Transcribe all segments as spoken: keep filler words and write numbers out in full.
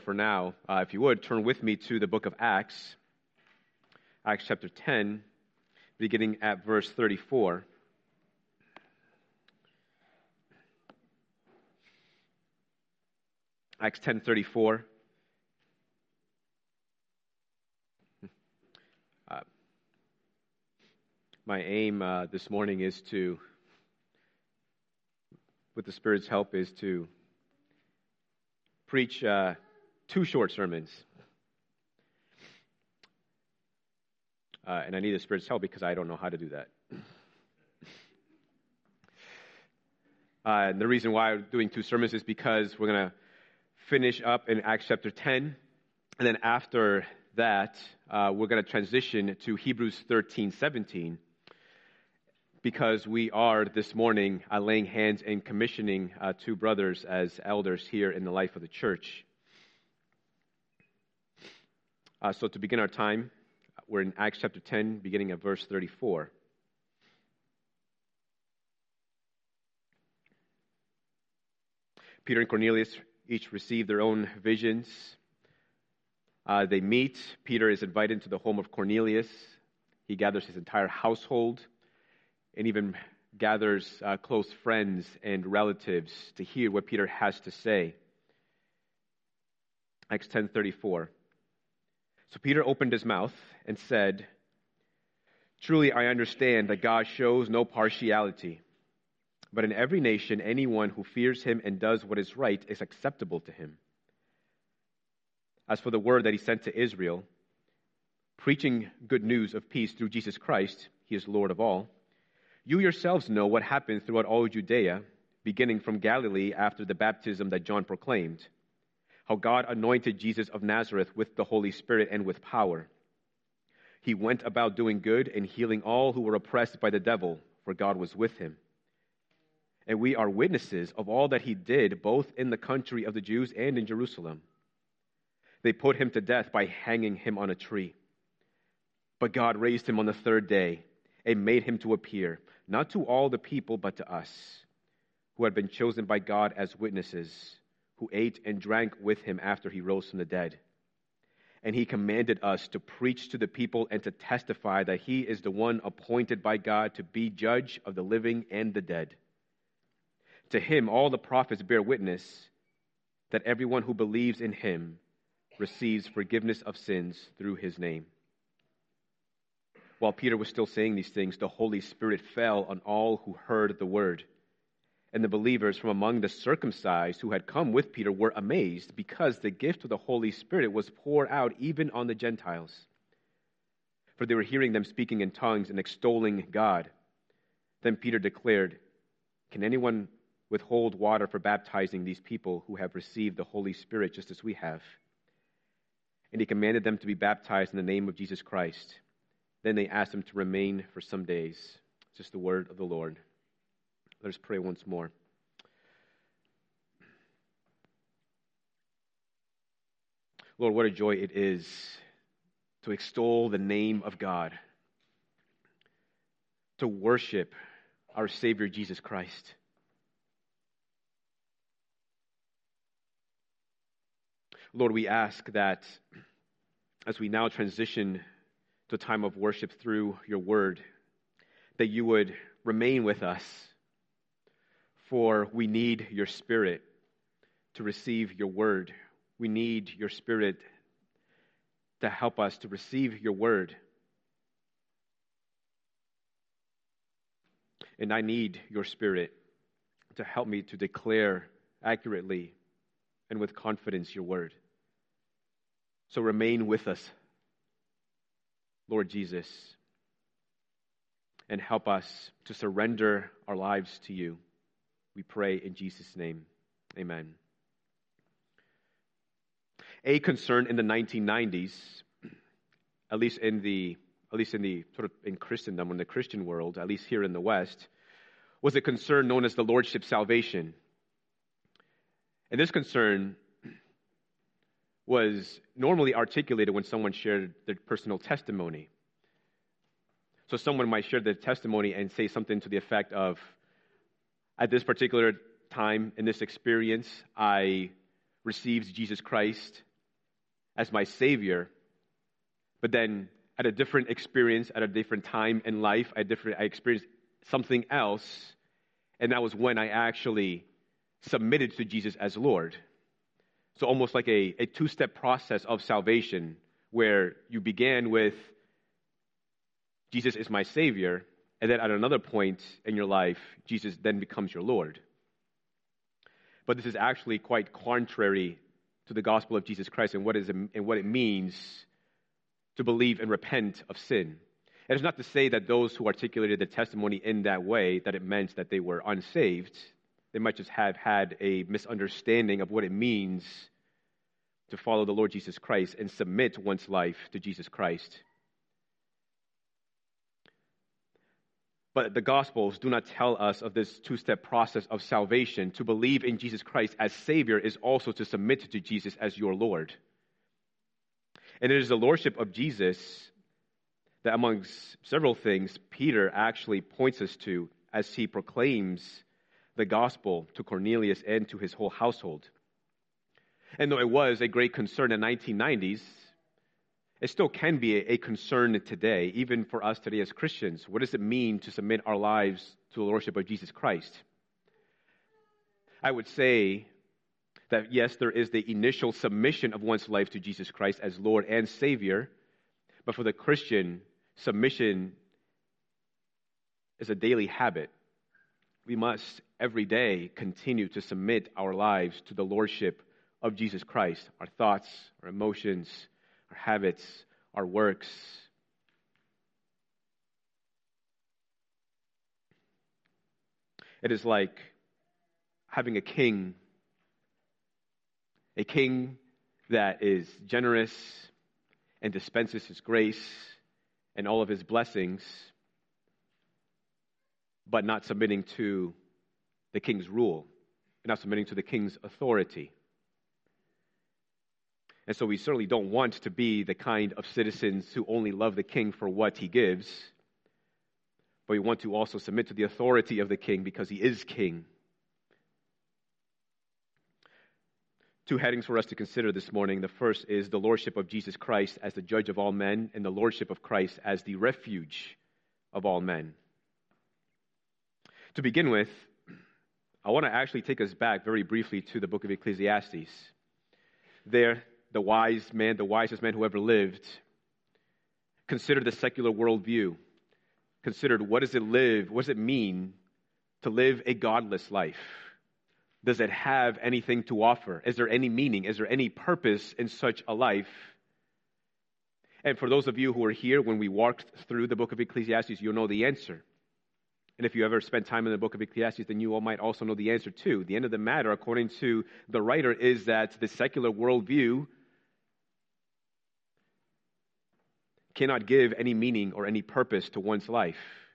For now, uh, if you would, turn with me to the book of Acts, Acts chapter ten, beginning at verse thirty-four. Acts ten thirty-four. Uh, my aim uh, this morning is to, with the Spirit's help, is to preach uh, two short sermons. Uh, and I need the Spirit's help because I don't know how to do that. Uh, and the reason why I'm doing two sermons is because we're going to finish up in Acts chapter ten. And then after that, uh, we're going to transition to Hebrews thirteen seventeen. Because we are this morning uh, laying hands and commissioning uh, two brothers as elders here in the life of the church. Uh, so to begin our time, we're in Acts chapter ten, beginning at verse thirty-four. Peter and Cornelius each receive their own visions. Uh, they meet. Peter is invited into the home of Cornelius. He gathers his entire household and even gathers uh, close friends and relatives to hear what Peter has to say. Acts ten thirty-four. So Peter opened his mouth and said, "Truly I understand that God shows no partiality, but in every nation anyone who fears him and does what is right is acceptable to him. As for the word that he sent to Israel, preaching good news of peace through Jesus Christ, he is Lord of all, you yourselves know what happened throughout all Judea, beginning from Galilee after the baptism that John proclaimed, how God anointed Jesus of Nazareth with the Holy Spirit and with power. He went about doing good and healing all who were oppressed by the devil, for God was with him. And we are witnesses of all that he did, both in the country of the Jews and in Jerusalem. They put him to death by hanging him on a tree. But God raised him on the third day and made him to appear, not to all the people, but to us, who had been chosen by God as witnesses, who ate and drank with him after he rose from the dead. And he commanded us to preach to the people and to testify that he is the one appointed by God to be judge of the living and the dead. To him all the prophets bear witness that everyone who believes in him receives forgiveness of sins through his name." While Peter was still saying these things, the Holy Spirit fell on all who heard the word. And the believers from among the circumcised who had come with Peter were amazed because the gift of the Holy Spirit was poured out even on the Gentiles. For they were hearing them speaking in tongues and extolling God. Then Peter declared, "Can anyone withhold water for baptizing these people who have received the Holy Spirit just as we have?" And he commanded them to be baptized in the name of Jesus Christ. Then they asked him to remain for some days. It's just the word of the Lord. Let us pray once more. Lord, what a joy it is to extol the name of God, to worship our Savior Jesus Christ. Lord, we ask that as we now transition to a time of worship through your word, that you would remain with us, for we need your Spirit to receive your word. We need your Spirit to help us to receive your word. And I need your Spirit to help me to declare accurately and with confidence your word. So remain with us, Lord Jesus, and help us to surrender our lives to you. We pray in Jesus' name. Amen. A concern in the nineteen nineties, at least in the at least in the sort of in Christendom, in the Christian world, at least here in the West, was a concern known as the Lordship Salvation. And this concern was normally articulated when someone shared their personal testimony. So someone might share their testimony and say something to the effect of, at this particular time, in this experience, I received Jesus Christ as my Savior, but then at a different experience, at a different time in life, I, different, I experienced something else, and that was when I actually submitted to Jesus as Lord. So almost like a, a two-step process of salvation, where you began with, Jesus is my Savior, and then at another point in your life, Jesus then becomes your Lord. But this is actually quite contrary to the gospel of Jesus Christ and what is and what it means to believe and repent of sin. It is not to say that those who articulated the testimony in that way, that it meant that they were unsaved. They might just have had a misunderstanding of what it means to follow the Lord Jesus Christ and submit one's life to Jesus Christ. But the Gospels do not tell us of this two-step process of salvation. To believe in Jesus Christ as Savior is also to submit to Jesus as your Lord. And it is the Lordship of Jesus that, amongst several things, Peter actually points us to as he proclaims the gospel to Cornelius and to his whole household. And though it was a great concern in the nineteen nineties, it still can be a concern today, even for us today as Christians. What does it mean to submit our lives to the Lordship of Jesus Christ? I would say that yes, there is the initial submission of one's life to Jesus Christ as Lord and Savior, but for the Christian, submission is a daily habit. We must every day continue to submit our lives to the Lordship of Jesus Christ, our thoughts, our emotions, our habits, our works. It is like having a king, a king that is generous and dispenses his grace and all of his blessings, but not submitting to the king's rule, not submitting to the king's authority. And so we certainly don't want to be the kind of citizens who only love the king for what he gives, but we want to also submit to the authority of the king because he is king. Two headings for us to consider this morning. The first is the lordship of Jesus Christ as the judge of all men, and the lordship of Christ as the refuge of all men. To begin with, I want to actually take us back very briefly to the book of Ecclesiastes. There, the wise man, the wisest man who ever lived, considered the secular worldview, considered what does it live, what does it mean to live a godless life? Does it have anything to offer? Is there any meaning? Is there any purpose in such a life? And for those of you who are here, when we walked through the book of Ecclesiastes, you'll know the answer. And if you ever spent time in the book of Ecclesiastes, then you all might also know the answer too. The end of the matter, according to the writer, is that the secular worldview cannot give any meaning or any purpose to one's life.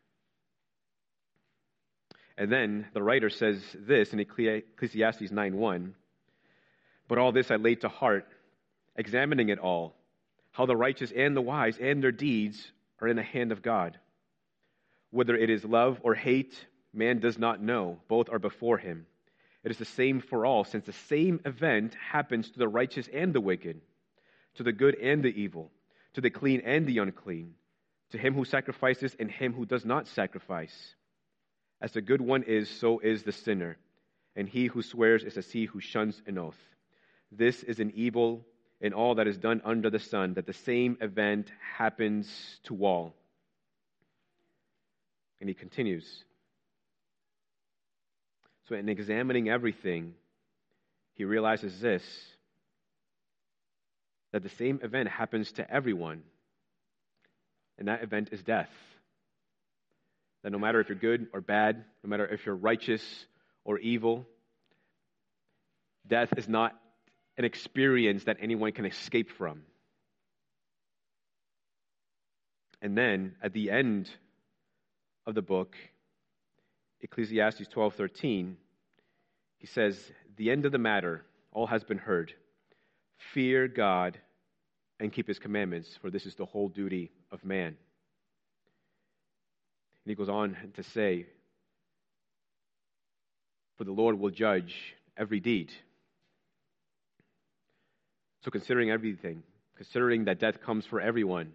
And then the writer says this in Ecclesiastes nine one, "But all this I laid to heart, examining it all, how the righteous and the wise and their deeds are in the hand of God. Whether it is love or hate, man does not know. Both are before him. It is the same for all, since the same event happens to the righteous and the wicked, to the good and the evil, to the clean and the unclean, to him who sacrifices and him who does not sacrifice. As the good one is, so is the sinner, and he who swears is as he who shuns an oath. This is an evil in all that is done under the sun, that the same event happens to all." And he continues. So in examining everything, he realizes this, that the same event happens to everyone, and that event is death. That no matter if you're good or bad, no matter if you're righteous or evil, death is not an experience that anyone can escape from. And then at the end of the book, Ecclesiastes twelve thirteen, he says, "The end of the matter, all has been heard. Fear God and keep his commandments, for this is the whole duty of man." And he goes on to say, "For the Lord will judge every deed." So considering everything, considering that death comes for everyone,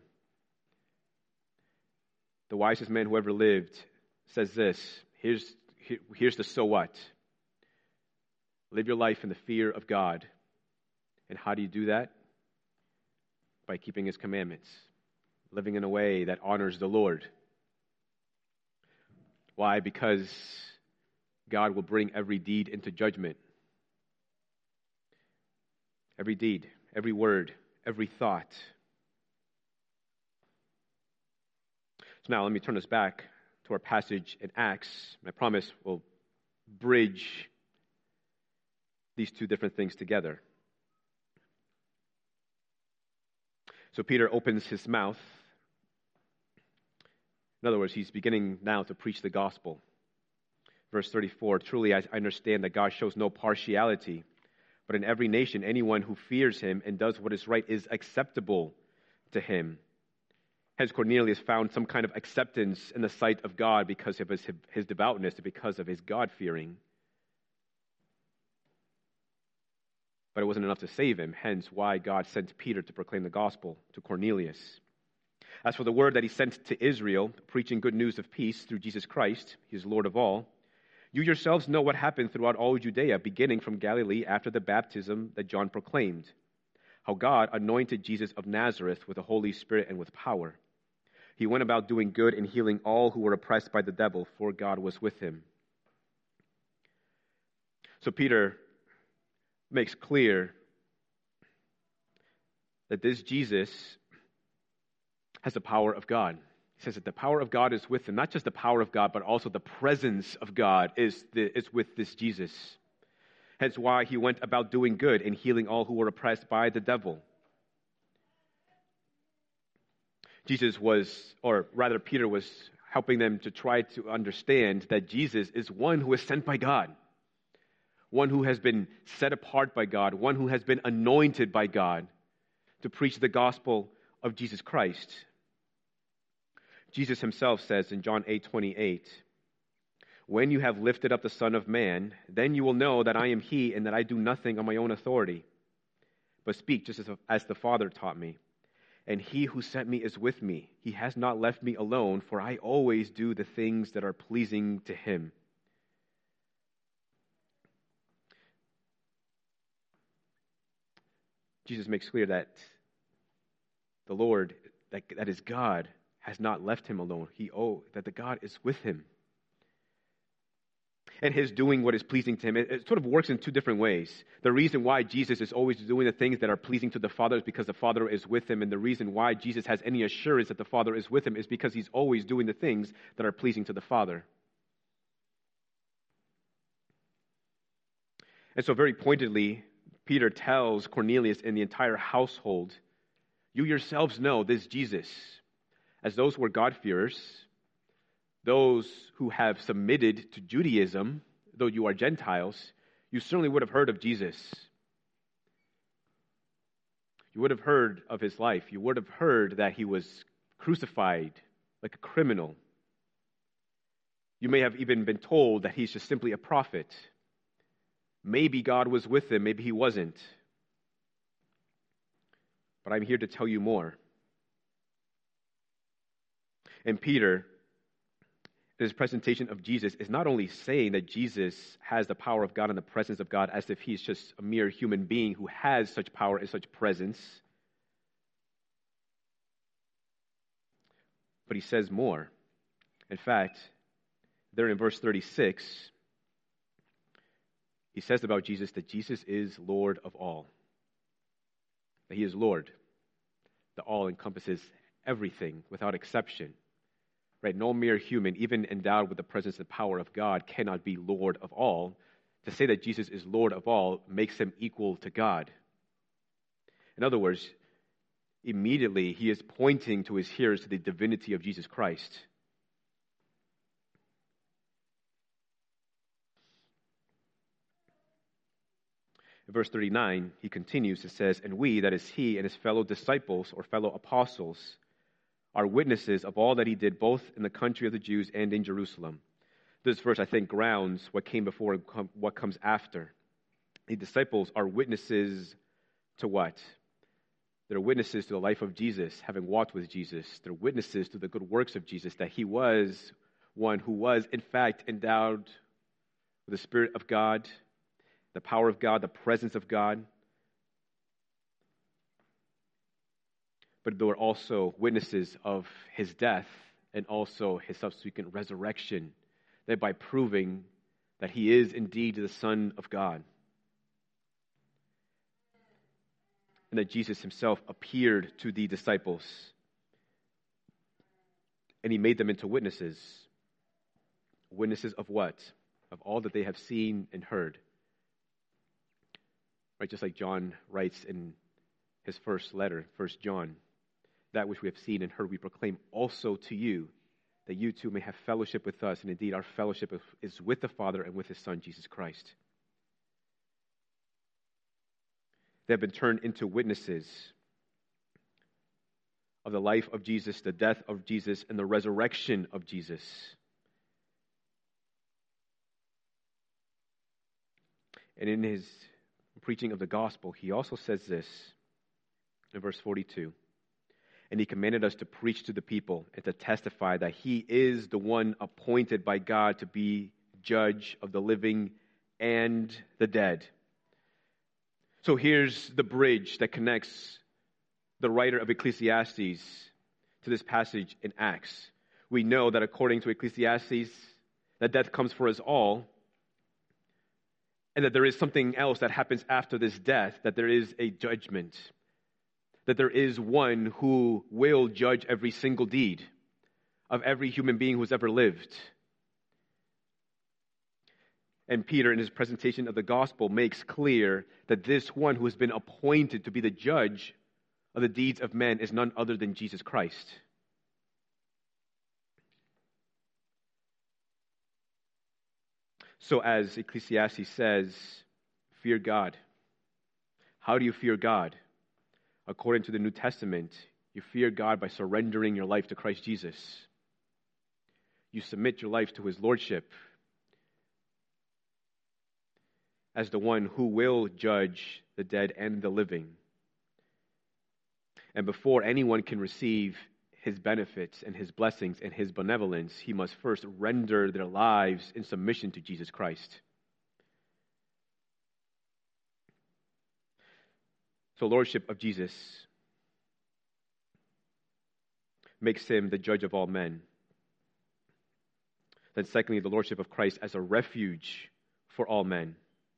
the wisest man who ever lived says this, here's, here, here's the so what. Live your life in the fear of God. And how do you do that? By keeping his commandments, living in a way that honors the Lord. Why? Because God will bring every deed into judgment. Every deed, every word, every thought. So now let me turn us back to our passage in Acts. I promise we'll bridge these two different things together. So Peter opens his mouth. In other words, he's beginning now to preach the gospel. Verse thirty-four, truly I understand that God shows no partiality, but in every nation, anyone who fears him and does what is right is acceptable to him. Hence, Cornelius found some kind of acceptance in the sight of God because of his, his devoutness, because of his God-fearing. But it wasn't enough to save him, hence why God sent Peter to proclaim the gospel to Cornelius. As for the word that he sent to Israel, preaching good news of peace through Jesus Christ, he is Lord of all, you yourselves know what happened throughout all Judea, beginning from Galilee after the baptism that John proclaimed, how God anointed Jesus of Nazareth with the Holy Spirit and with power. He went about doing good and healing all who were oppressed by the devil, for God was with him. So Peter makes clear that this Jesus has the power of God. He says that the power of God is with him. Not just the power of God, but also the presence of God is, the, is with this Jesus. Hence why he went about doing good and healing all who were oppressed by the devil. Jesus was, or rather Peter was helping them to try to understand that Jesus is one who is sent by God. One who has been set apart by God. One who has been anointed by God to preach the gospel of Jesus Christ. Jesus himself says in John eight twenty-eight, when you have lifted up the Son of Man, then you will know that I am he and that I do nothing on my own authority, but speak just as, as the Father taught me. And he who sent me is with me. He has not left me alone, for I always do the things that are pleasing to him. Jesus makes clear that the Lord, that, that is God, has not left him alone. He oh, that the God is with him. And his doing what is pleasing to him, it, it sort of works in two different ways. The reason why Jesus is always doing the things that are pleasing to the Father is because the Father is with him. And the reason why Jesus has any assurance that the Father is with him is because he's always doing the things that are pleasing to the Father. And so very pointedly, Peter tells Cornelius and the entire household, you yourselves know this Jesus, as those who are God-fearers, those who have submitted to Judaism, though you are Gentiles, you certainly would have heard of Jesus. You would have heard of his life. You would have heard that he was crucified like a criminal. You may have even been told that he's just simply a prophet. Maybe God was with him, maybe he wasn't. But I'm here to tell you more. And Peter, in his presentation of Jesus, is not only saying that Jesus has the power of God and the presence of God as if he's just a mere human being who has such power and such presence, but he says more. In fact, there in verse thirty-six, he says about Jesus that Jesus is Lord of all. That he is Lord. The all encompasses everything without exception. Right? No mere human, even endowed with the presence and power of God, cannot be Lord of all. To say that Jesus is Lord of all makes him equal to God. In other words, immediately he is pointing to his hearers to the divinity of Jesus Christ. In verse thirty-nine, he continues, it says, and we, that is he and his fellow disciples or fellow apostles, are witnesses of all that he did both in the country of the Jews and in Jerusalem. This verse, I think, grounds what came before and what comes after. The disciples are witnesses to what? They're witnesses to the life of Jesus, having walked with Jesus. They're witnesses to the good works of Jesus, that he was one who was, in fact, endowed with the Spirit of God, the power of God, the presence of God. But they were also witnesses of his death and also his subsequent resurrection, thereby proving that he is indeed the Son of God. And that Jesus himself appeared to the disciples. And he made them into witnesses. Witnesses of what? Of all that they have seen and heard. Right, just like John writes in his first letter, First John, that which we have seen and heard we proclaim also to you, that you too may have fellowship with us, and indeed our fellowship is with the Father and with his Son, Jesus Christ. They have been turned into witnesses of the life of Jesus, the death of Jesus, and the resurrection of Jesus. And in his preaching of the gospel, he also says this in verse forty-two. And he commanded us to preach to the people and to testify that he is the one appointed by God to be judge of the living and the dead. So here's the bridge that connects the writer of Ecclesiastes to this passage in Acts. We know that according to Ecclesiastes, that death comes for us all, and that there is something else that happens after this death, that there is a judgment, that there is one who will judge every single deed of every human being who's ever lived. And Peter, in his presentation of the gospel, makes clear that this one who has been appointed to be the judge of the deeds of men is none other than Jesus Christ. So as Ecclesiastes says, fear God. How do you fear God? According to the New Testament, you fear God by surrendering your life to Christ Jesus. You submit your life to his lordship as the one who will judge the dead and the living. And before anyone can receive his benefits and his blessings and his benevolence, he must first render their lives in submission to Jesus Christ. So, lordship of Jesus makes him the judge of all men. Then secondly, the lordship of Christ as a refuge for all men.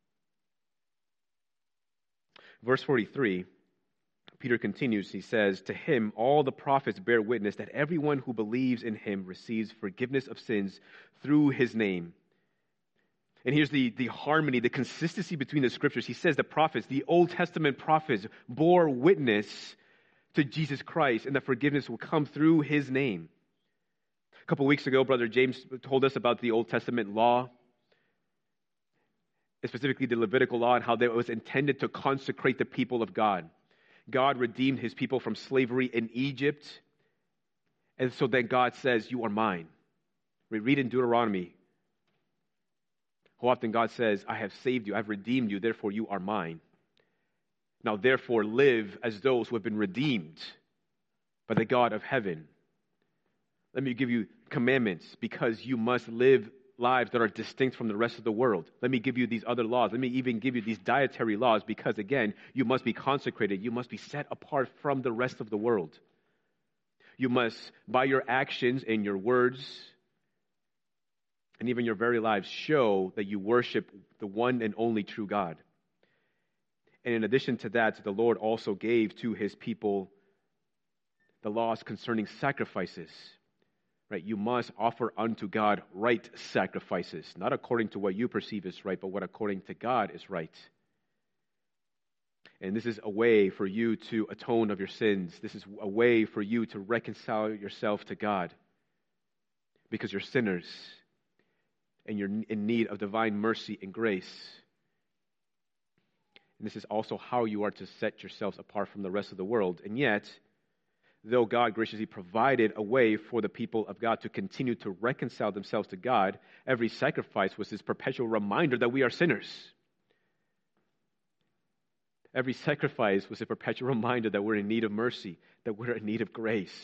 Verse forty-three, Peter continues, he says, to him all the prophets bear witness that everyone who believes in him receives forgiveness of sins through his name. And here's the, the harmony, the consistency between the scriptures. He says the prophets, the Old Testament prophets, bore witness to Jesus Christ, and that forgiveness will come through his name. A couple weeks ago, Brother James told us about the Old Testament law, specifically the Levitical law, and how it was intended to consecrate the people of God. God redeemed his people from slavery in Egypt, and so then God says, you are mine. We read in Deuteronomy how often God says, I have saved you, I have redeemed you, therefore you are mine. Now therefore live as those who have been redeemed by the God of heaven. Let me give you commandments because you must live lives that are distinct from the rest of the world. Let me give you these other laws. Let me even give you these dietary laws because, again, you must be consecrated. You must be set apart from the rest of the world. You must, by your actions and your words and even your very lives, show that you worship the one and only true God. And in addition to that, the Lord also gave to his people the laws concerning sacrifices. Right, you must offer unto God right sacrifices, not according to what you perceive as right, but what according to God is right. And this is a way for you to atone of your sins. This is a way for you to reconcile yourself to God because you're sinners and you're in need of divine mercy and grace. And this is also how you are to set yourselves apart from the rest of the world. And yet, though God graciously provided a way for the people of God to continue to reconcile themselves to God, every sacrifice was this perpetual reminder that we are sinners. Every sacrifice was a perpetual reminder that we're in need of mercy, that we're in need of grace.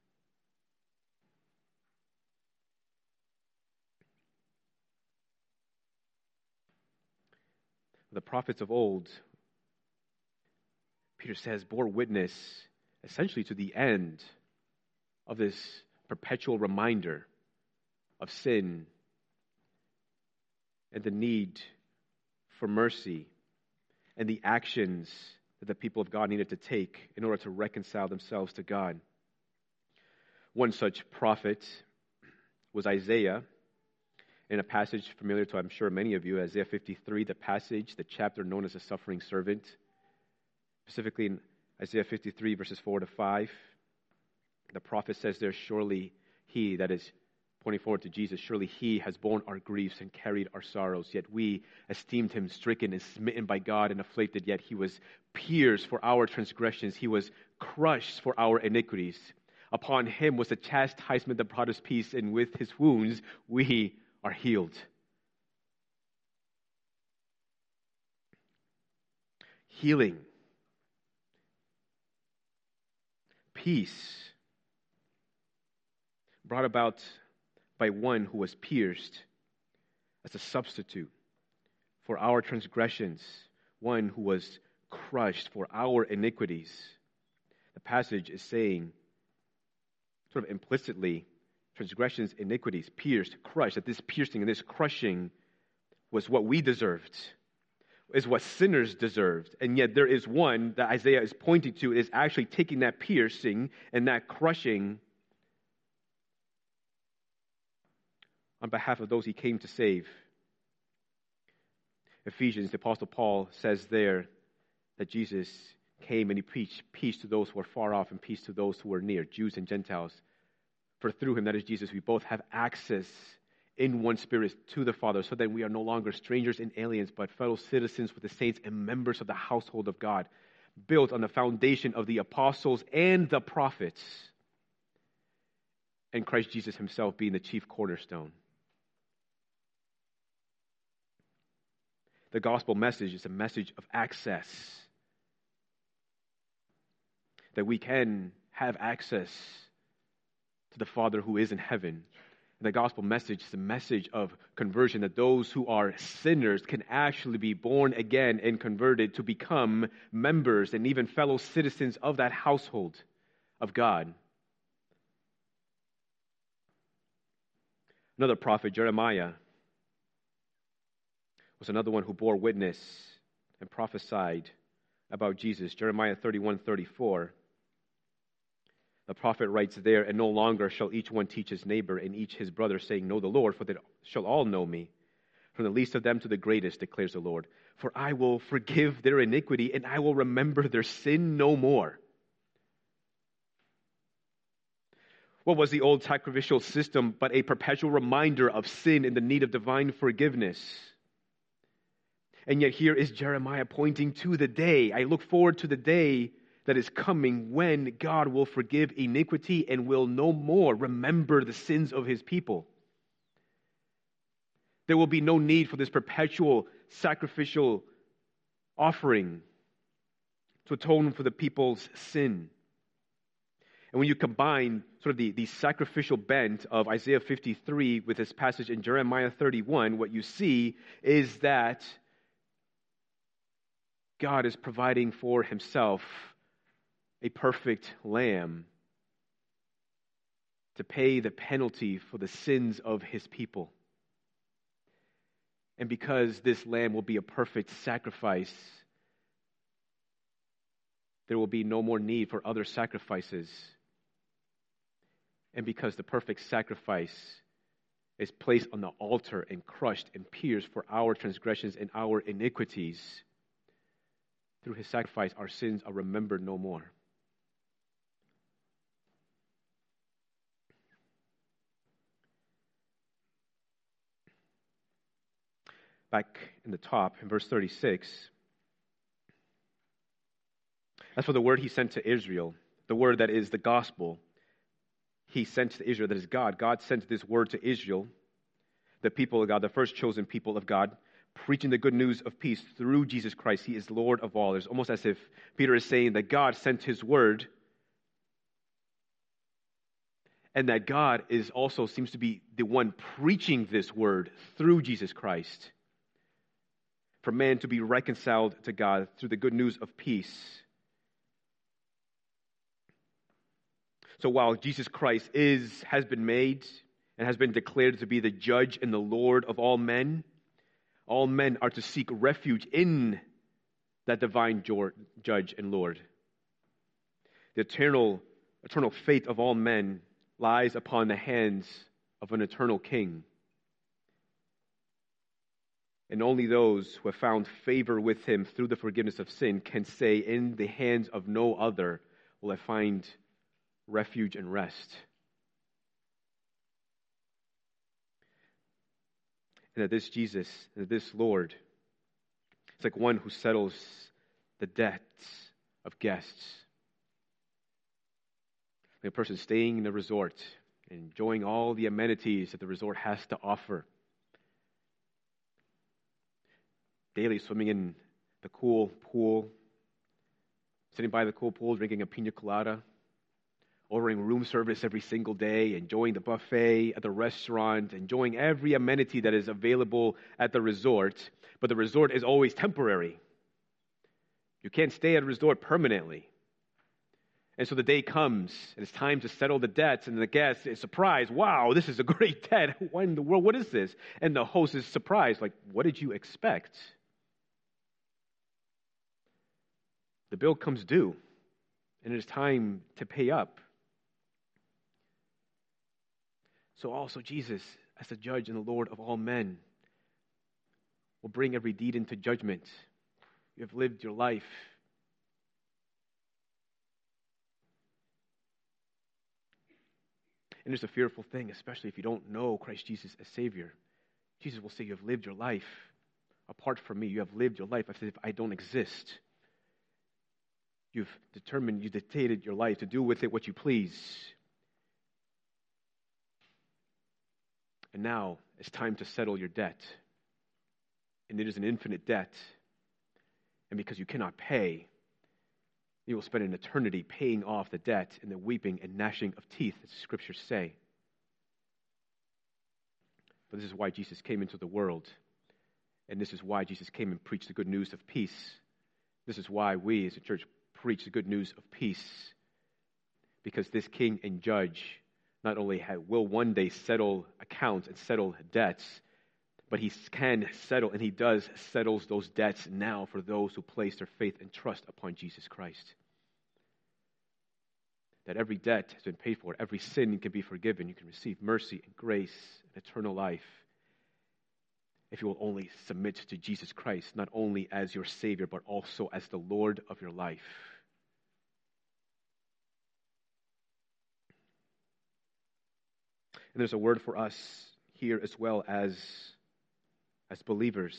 The prophets of old, Peter says, bore witness essentially to the end of this perpetual reminder of sin and the need for mercy and the actions that the people of God needed to take in order to reconcile themselves to God. One such prophet was Isaiah. In a passage familiar to, I'm sure, many of you, Isaiah fifty-three, the passage, the chapter known as the suffering servant. Specifically in Isaiah fifty-three, verses four to five, the prophet says there, surely he, that is pointing forward to Jesus, surely he has borne our griefs and carried our sorrows, yet we esteemed him stricken and smitten by God and afflicted, yet he was pierced for our transgressions, he was crushed for our iniquities. Upon him was the chastisement that brought us peace, and with his wounds we are healed. Healing, peace, brought about by one who was pierced as a substitute for our transgressions, one who was crushed for our iniquities. The passage is saying, sort of implicitly, transgressions, iniquities, pierced, crushed, that this piercing and this crushing was what we deserved, is what sinners deserved. And yet there is one that Isaiah is pointing to, is actually taking that piercing and that crushing on behalf of those he came to save. Ephesians, the Apostle Paul says there that Jesus came and he preached peace to those who are far off and peace to those who are near, Jews and Gentiles. For through him, that is Jesus, we both have access in one spirit to the Father, so that we are no longer strangers and aliens, but fellow citizens with the saints and members of the household of God, built on the foundation of the apostles and the prophets, and Christ Jesus himself being the chief cornerstone. The gospel message is a message of access, that we can have access to the Father who is in heaven. And the gospel message is the message of conversion, that those who are sinners can actually be born again and converted to become members and even fellow citizens of that household of God. Another prophet, Jeremiah, was another one who bore witness and prophesied about Jesus. Jeremiah thirty-one thirty-four. The prophet writes there, and no longer shall each one teach his neighbor and each his brother, saying, know the Lord, for they shall all know me. From the least of them to the greatest, declares the Lord. For I will forgive their iniquity, and I will remember their sin no more. What was the old sacrificial system but a perpetual reminder of sin and the need of divine forgiveness? And yet here is Jeremiah pointing to the day. I look forward to the day that is coming when God will forgive iniquity and will no more remember the sins of his people. There will be no need for this perpetual sacrificial offering to atone for the people's sin. And when you combine sort of the, the sacrificial bent of Isaiah fifty-three with this passage in Jeremiah thirty-one, what you see is that God is providing for himself a perfect lamb to pay the penalty for the sins of his people. And because this lamb will be a perfect sacrifice, there will be no more need for other sacrifices. And because the perfect sacrifice is placed on the altar and crushed and pierced for our transgressions and our iniquities, through his sacrifice, our sins are remembered no more. Back in the top, in verse thirty-six, as for the word he sent to Israel, the word that is the gospel, he sent to Israel, that is God. God sent this word to Israel, the people of God, the first chosen people of God, preaching the good news of peace through Jesus Christ. He is Lord of all. It's almost as if Peter is saying that God sent his word, and that God is also seems to be the one preaching this word through Jesus Christ for man to be reconciled to God through the good news of peace. So while Jesus Christ is has been made and has been declared to be the judge and the Lord of all men, all men are to seek refuge in that divine judge and Lord. The eternal, eternal fate of all men lies upon the hands of an eternal king. And only those who have found favor with him through the forgiveness of sin can say, in the hands of no other will I find refuge and rest. And that this Jesus, that this Lord, it's like one who settles the debts of guests. Like a person staying in the resort and enjoying all the amenities that the resort has to offer. Daily swimming in the cool pool, sitting by the cool pool, drinking a pina colada, ordering room service every single day, enjoying the buffet at the restaurant, enjoying every amenity that is available at the resort. But the resort is always temporary. You can't stay at a resort permanently. And so the day comes, and it's time to settle the debts, and the guest is surprised. Wow, this is a great debt. What in the world? What is this? And the host is surprised. Like, what did you expect? The bill comes due, and it is time to pay up. So also Jesus, as the judge and the Lord of all men, will bring every deed into judgment. You have lived your life. And it's a fearful thing, especially if you don't know Christ Jesus as Savior. Jesus will say, you have lived your life apart from me. You have lived your life as if I don't exist. You've determined, you dictated your life to do with it what you please. And now it's time to settle your debt. And it is an infinite debt. And because you cannot pay, you will spend an eternity paying off the debt in the weeping and gnashing of teeth, as the scriptures say. But this is why Jesus came into the world. And this is why Jesus came and preached the good news of peace. This is why we as a church preach the good news of peace. Because this king and judge not only have, will one day settle accounts and settle debts, but he can settle, and he does settles those debts now for those who place their faith and trust upon Jesus Christ. That every debt has been paid for, every sin can be forgiven. You can receive mercy and grace and eternal life if you will only submit to Jesus Christ, not only as your Savior, but also as the Lord of your life. And there's a word for us here as well as, as believers.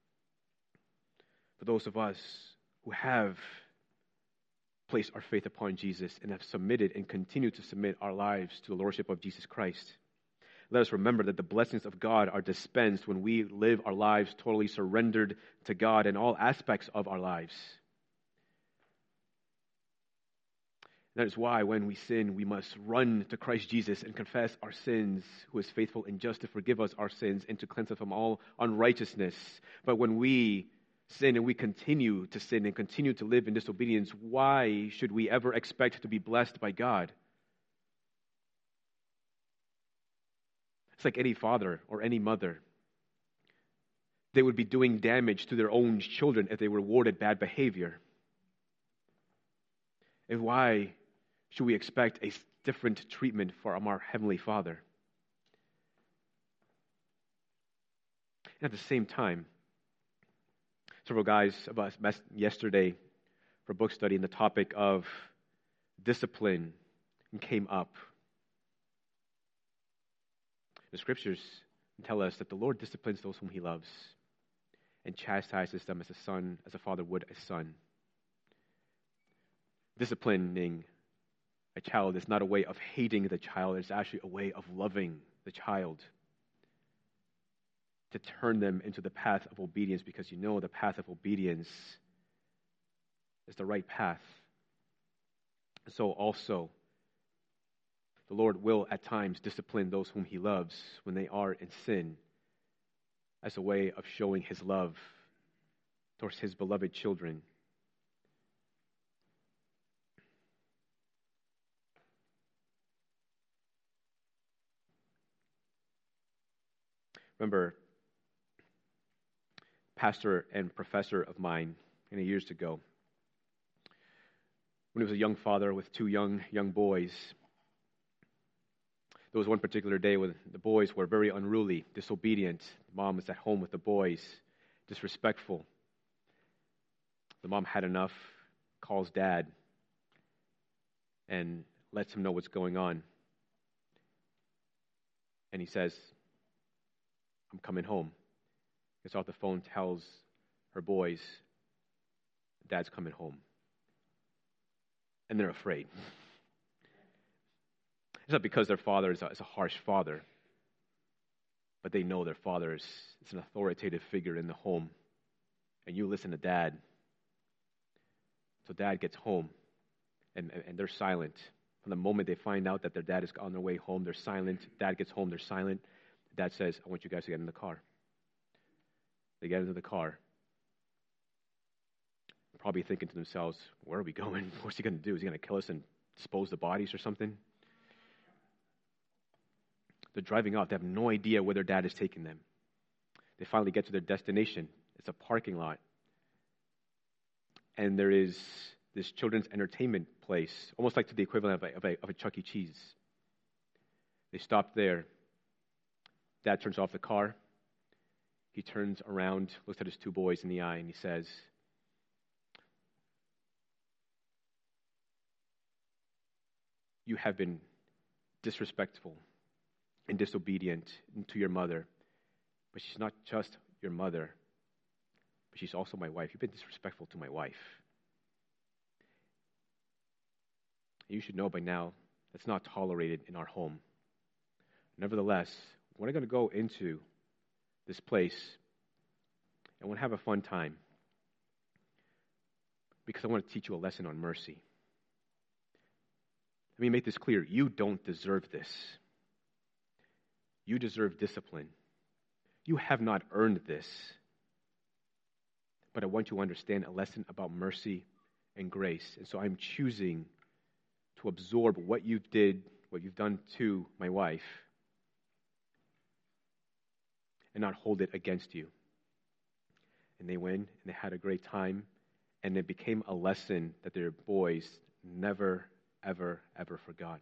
For those of us who have placed our faith upon Jesus and have submitted and continue to submit our lives to the Lordship of Jesus Christ. Let us remember that the blessings of God are dispensed when we live our lives totally surrendered to God in all aspects of our lives. That is why when we sin, we must run to Christ Jesus and confess our sins, who is faithful and just to forgive us our sins and to cleanse us from all unrighteousness. But when we sin and we continue to sin and continue to live in disobedience, why should we ever expect to be blessed by God? It's like any father or any mother. They would be doing damage to their own children if they rewarded bad behavior. And why should we expect a different treatment from our Heavenly Father? And at the same time, several guys of us met yesterday for book study, and the topic of discipline came up. The scriptures tell us that the Lord disciplines those whom he loves and chastises them as a son, as a father would a son. Disciplining a child is not a way of hating the child, it's actually a way of loving the child. to turn them into the path of obedience, because you know the path of obedience is the right path. So also, the Lord will at times discipline those whom he loves when they are in sin, as a way of showing his love towards his beloved children. Remember, pastor and professor of mine many years ago, when he was a young father with two young young boys, there was one particular day when the boys were very unruly, disobedient. Mom was at home with the boys, disrespectful. The mom had enough, calls dad, and lets him know what's going on. And he says, I'm coming home. Gets off the phone, tells her boys, Dad's coming home. And they're afraid. It's not because their father is a, is a harsh father, but they know their father is, is an authoritative figure in the home. And you listen to dad. So dad gets home, and, and, and they're silent. From the moment they find out that their dad is on their way home, they're silent. Dad gets home, they're silent. Dad says, I want you guys to get in the car. They get into the car. Probably thinking to themselves, where are we going? What's he going to do? Is he going to kill us and dispose the bodies or something? They're driving off. They have no idea where their dad is taking them. They finally get to their destination. It's a parking lot. And there is this children's entertainment place, almost like to the equivalent of a, of a, of a Chuck E. Cheese. They stop there. Dad turns off the car. He turns around, looks at his two boys in the eye, and he says, you have been disrespectful and disobedient to your mother. But she's not just your mother, but she's also my wife. You've been disrespectful to my wife. You should know by now that's not tolerated in our home. Nevertheless, we're going to go into this place and we'll have a fun time, because I want to teach you a lesson on mercy. Let me make this clear. You don't deserve this. You deserve discipline. You have not earned this. But I want you to understand a lesson about mercy and grace. And so I'm choosing to absorb what you did, what you've done to my wife, and not hold it against you. And they went, and they had a great time, and it became a lesson that their boys never, ever, ever forgot.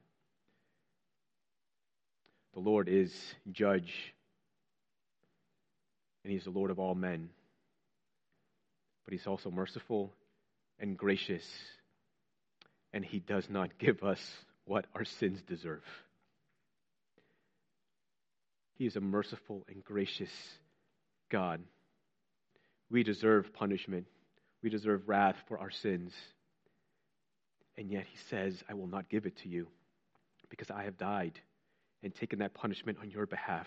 The Lord is judge, and he's the Lord of all men. But he's also merciful and gracious, and he does not give us what our sins deserve. He is a merciful and gracious God. We deserve punishment. We deserve wrath for our sins. And yet he says, I will not give it to you, because I have died and taken that punishment on your behalf.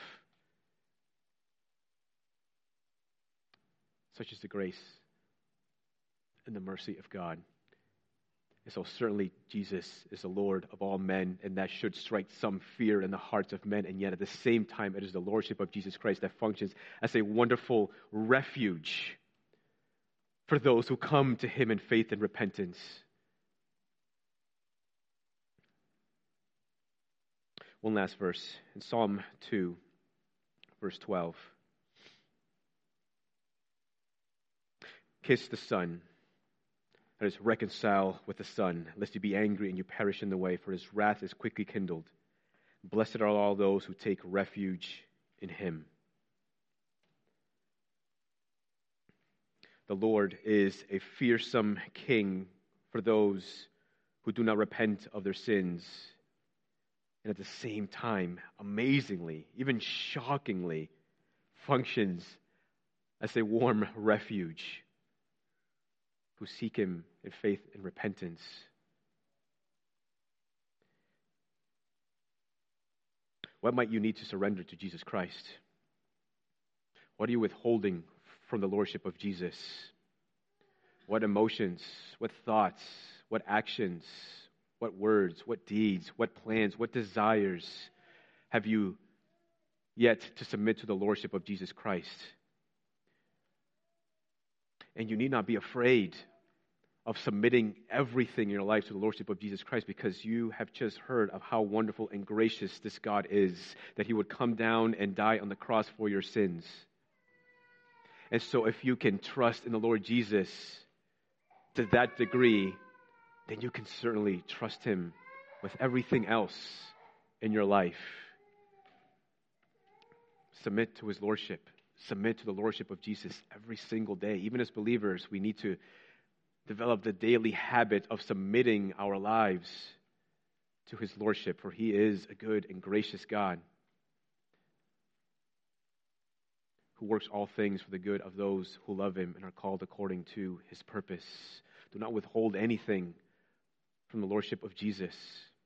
Such is the grace and the mercy of God. And so certainly Jesus is the Lord of all men, and that should strike some fear in the hearts of men. And yet at the same time, it is the Lordship of Jesus Christ that functions as a wonderful refuge for those who come to him in faith and repentance. One last verse in Psalm two, verse twelve. Kiss the Son, that is, reconcile with the Son, lest you be angry and you perish in the way, for his wrath is quickly kindled. Blessed are all those who take refuge in him. The Lord is a fearsome king for those who do not repent of their sins. And at the same time, amazingly, even shockingly, functions as a warm refuge who seek him in faith and repentance. What might you need to surrender to Jesus Christ? What are you withholding from the lordship of Jesus? What emotions, what thoughts, what actions, what words, what deeds, what plans, what desires have you yet to submit to the lordship of Jesus Christ? And you need not be afraid of submitting everything in your life to the lordship of Jesus Christ, because you have just heard of how wonderful and gracious this God is, that he would come down and die on the cross for your sins. And so if you can trust in the Lord Jesus to that degree, then you can certainly trust him with everything else in your life. Submit to his lordship. Submit to the lordship of Jesus every single day. Even as believers, we need to develop the daily habit of submitting our lives to his lordship, for he is a good and gracious God who works all things for the good of those who love him and are called according to his purpose. Do not withhold anything from the lordship of Jesus.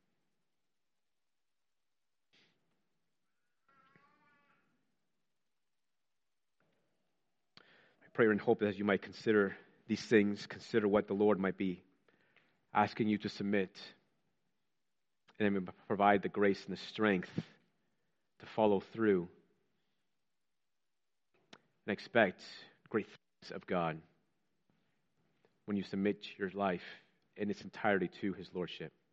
I pray and hope that as you might consider these things, consider what the Lord might be asking you to submit, and then provide the grace and the strength to follow through and expect great things of God when you submit your life in its entirety to his lordship.